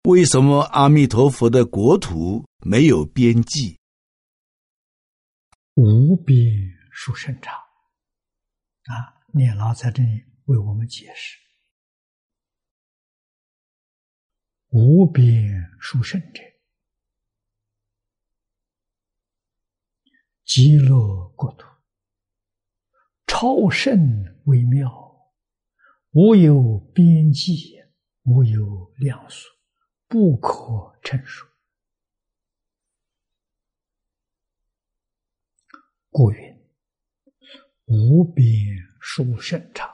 为什么阿弥陀佛的国土没有边际？ 无边殊胜常啊！念老在这里为我们解释，无边殊胜者，极乐国土，超胜微妙，无有边际，无有量数，不可称数。故云无边殊胜常。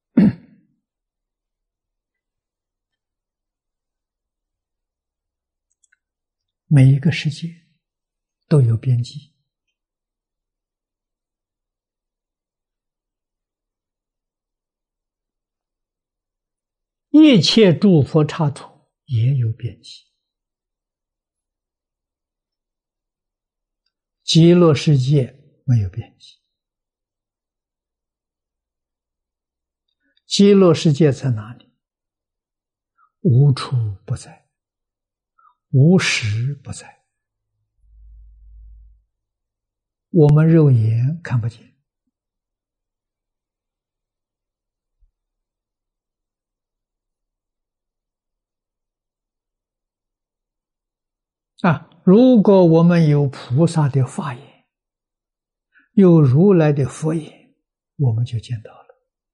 每一个世界都有边际，一切诸佛刹土也有边际。极乐世界没有边际。极乐世界在哪里？无处不在，无时不在，我们肉眼看不见。如果我们有菩萨的法眼，有如来的佛眼，我们就见到了。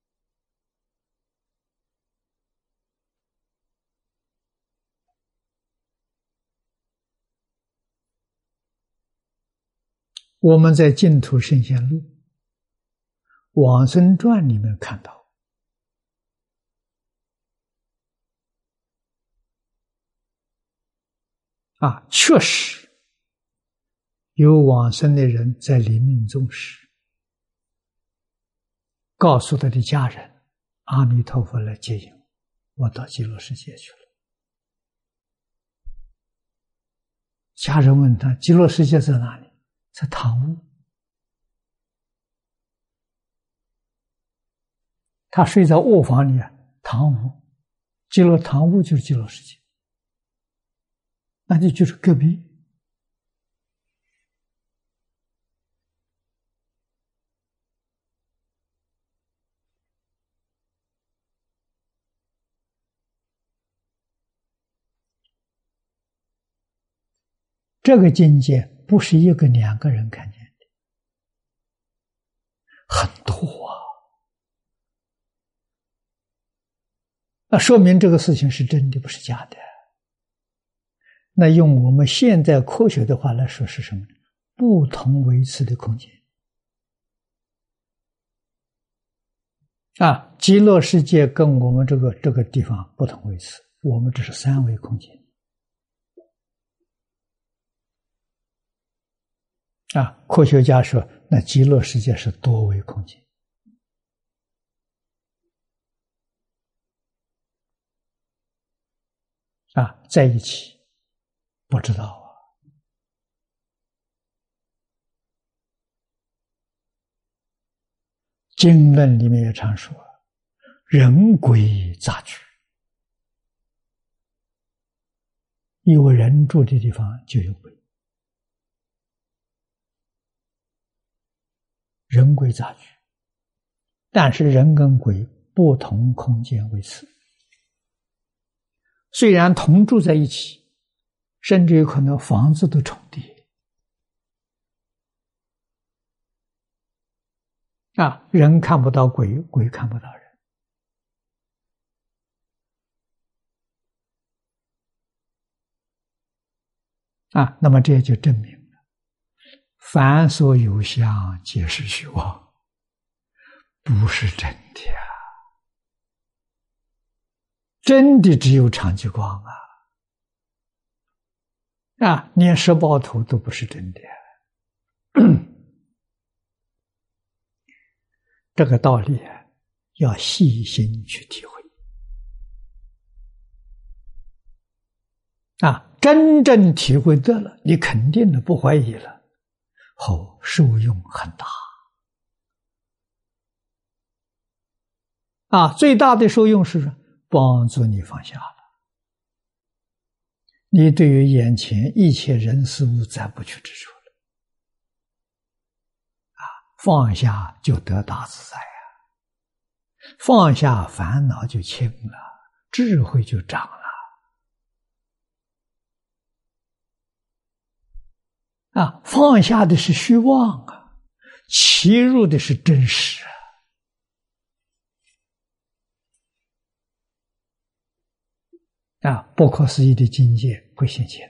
我们在净土圣贤录往生传里面看到，确实有往生的人在临命终时告诉他的家人，阿弥陀佛来接引我到极乐世界去了。家人问他，极乐世界在哪里？在堂屋。他睡在卧房里，堂屋，极乐堂屋就是极乐世界，那就是隔壁。这个境界不是一个两个人看见的，很多啊。那说明这个事情是真的，不是假的。那用我们现代科学的话来说是什么呢？不同维次的空间。极乐世界跟我们这个地方不同维次，我们只是三维空间。科学家说，那极乐世界是多维空间。在一起不知道啊。经论里面也常说，人鬼杂居，有人住的地方就有鬼。人鬼杂居，但是人跟鬼不同空间维次，虽然同住在一起，甚至有可能房子都重叠。人看不到鬼，鬼看不到人。那么这就证明了，凡所有相，皆是虚妄，不是真的啊！真的只有常寂光连十报图都不是真的。这个道理要细心去体会。真正体会得了，你肯定的不怀疑了，后受用很大。最大的受用是帮助你放下了。 你对于眼前一切人事物再不去执着了，放下就得大自在呀，放下烦恼就轻了，智慧就长了。放下的是虚妄契入的是真实不可思议的境界会现前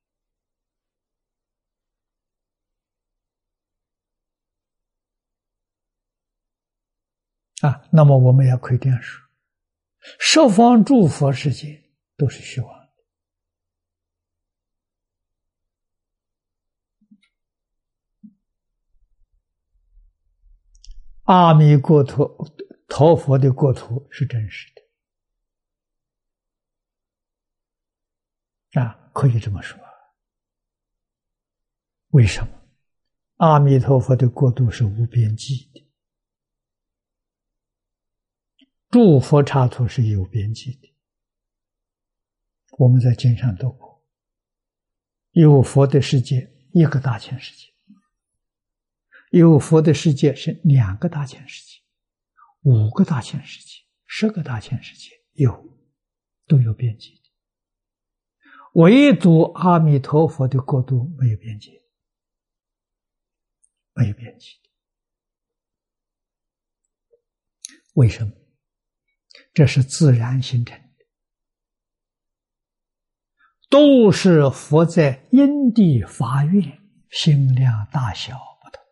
的。那么我们要可以这样说，十方诸佛世界都是虚妄的。阿弥陀佛的国土是真实的。可以这么说。为什么？阿弥陀佛的国度是无边际的，诸佛刹土是有边际的。我们在经上读过，有佛的世界一个大千世界，有佛的世界是2个大千世界，5个大千世界，10个大千世界，都有边际的。唯独阿弥陀佛的国度没有边界，没有边际的。为什么？这是自然形成的，都是佛在因地发愿，心量大小不同。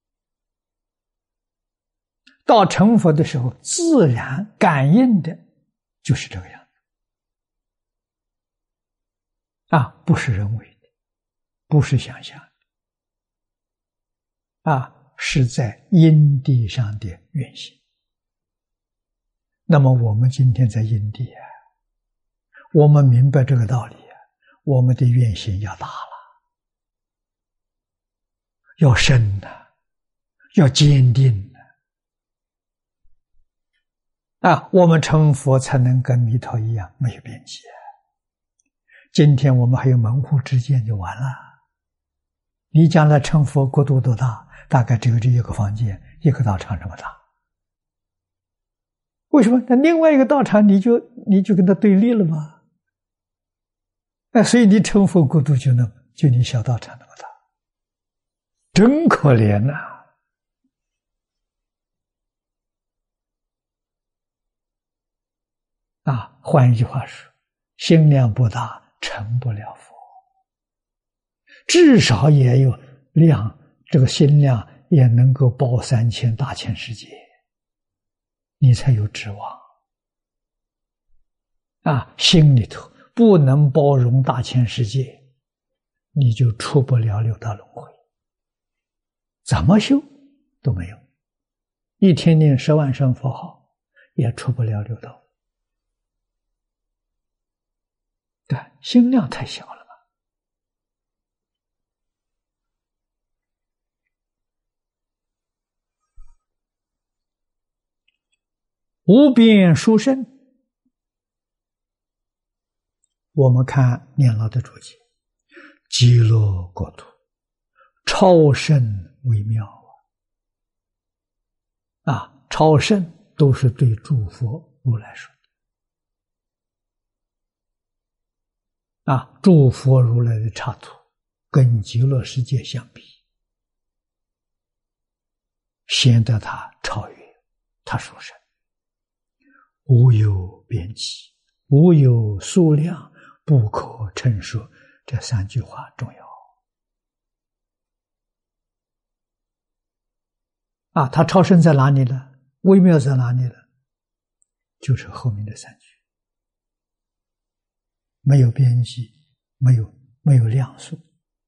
到成佛的时候，自然感应的就是这个样子。不是人为的，不是想象的，是在因地上的愿行。那么我们今天在因地我们明白这个道理我们的愿行要大了，要深要坚定我们成佛才能跟弥陀一样没有边际今天我们还有门户之见就完了。你将来成佛国度多大？大概只有这一个房间，一个道场这么大。为什么？那另外一个道场你就跟他对立了吗？所以你成佛国度就你小道场那么大，真可怜换一句话说，心量不大成不了佛，至少也有量，这个心量也能够包3000大千世界，你才有指望心里头不能包容大千世界，你就出不了六道轮回，怎么修都没用，一天念10万声佛号也出不了六道。对，心量太小了嘛。无边殊胜，我们看念老的注解，极乐国土超胜微妙超胜都是对诸佛如来说诸佛如来的刹土跟极乐世界相比，显得他超越，他殊胜，无有边际，无有数量，不可称说。这3句话重要他超胜在哪里呢？微妙在哪里呢？就是后面的3句，没有边际，没有量数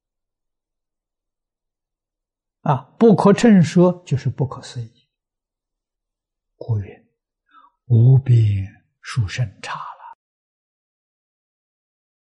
不可称说就是不可思议。故云无边殊胜刹了。